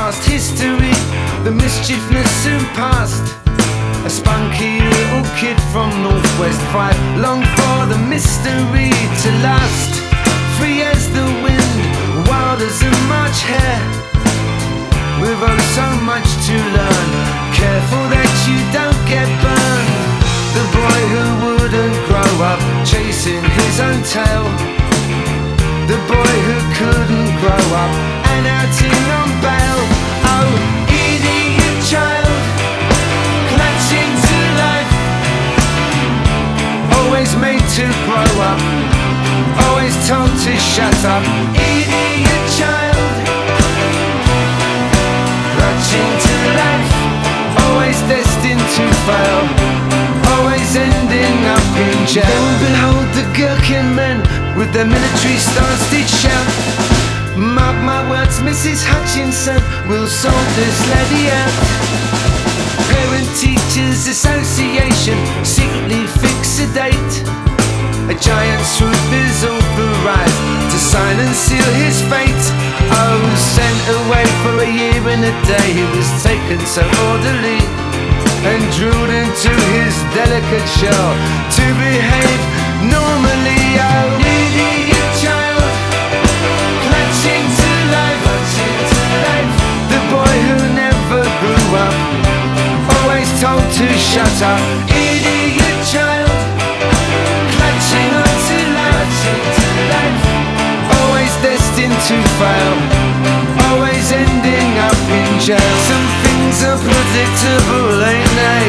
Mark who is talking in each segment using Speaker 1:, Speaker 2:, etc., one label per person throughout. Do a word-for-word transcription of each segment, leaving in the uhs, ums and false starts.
Speaker 1: past history, the mischiefness and past. A spunky little kid from Northwest Five, long for the mystery to last. Free as the wind, wild as a March hare, with oh so much to learn. Careful that you don't get burned. The boy who wouldn't grow up chasing his own tail. The boy who couldn't grow up and outing on bail. Oh, idiot child, clutching to life, always made to grow up, always told to shut up. Idiot child, clutching to life, always destined to fail, always ending up in jail. Then behold the Gherkin men with their military stance did shout, mark my words, Missus Hutchinson will sort this lady out. Parent Teachers Association secretly fix a date. A giant swoop is authorized to sign and seal his fate. Oh, sent away for a year and a day, he was taken so orderly and drilled into his delicate shell to behave normally. Oh, idiot child, clutching to life, clutching to life. The boy who never grew up, always told to shut up. Idiot child, clutching on to life, clutching to life, always destined to fail, always ending up in jail. Some things are predictable, ain't they?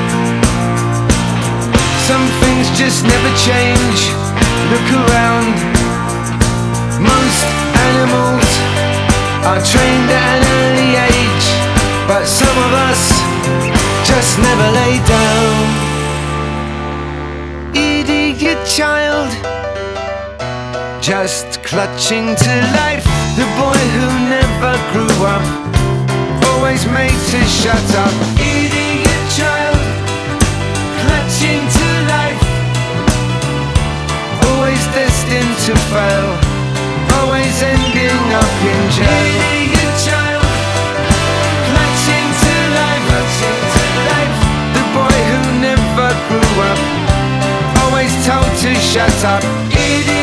Speaker 1: Some things just never change. Look around. Most animals are trained at an early age, but some of us just never lay down. Idiot child, just clutching to life. The boy who never grew up, always made to shut up. Idiot child, clutching to life, always destined to fail, always ending up in jail. Idiot child, clutching to life, clutching to life. The boy who never grew up, always told to shut up. Idiot